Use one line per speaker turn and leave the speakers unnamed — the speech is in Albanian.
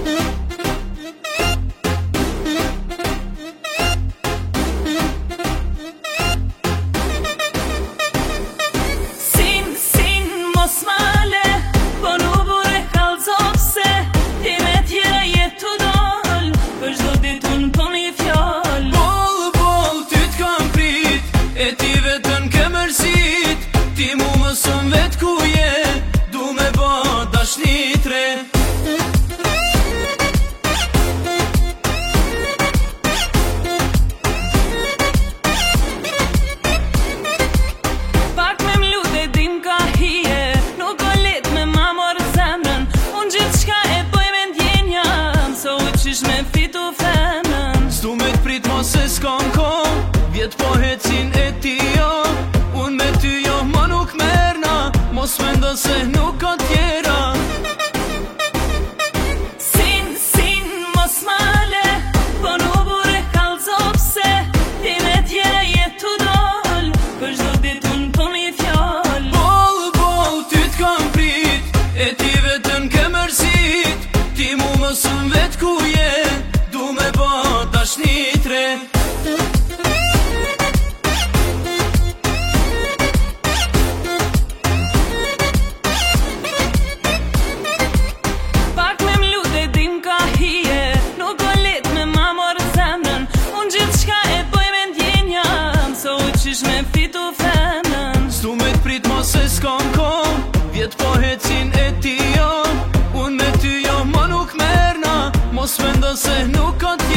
Se s'kam ko, vjet po hecin e ti jo. Unë me ty jo, ma nuk merna, mos mendo se nuk ka tjera.
Sin, mos male, po nu bure kalzo pse ti me tjera jetu dol, për çdo ditë unë po mi fjall.
Bol, ty t'kam prit, e ti vetën ke mërsit. Ti mu mësën vet ku je, du me ba dashnit re.
Me fitu femën
s'tu me t'prit mos se s'kam ko, vjet po hecin e ti jo. Unë me ty jo, ma nuk merna, mos mendo se nuk ka tjera.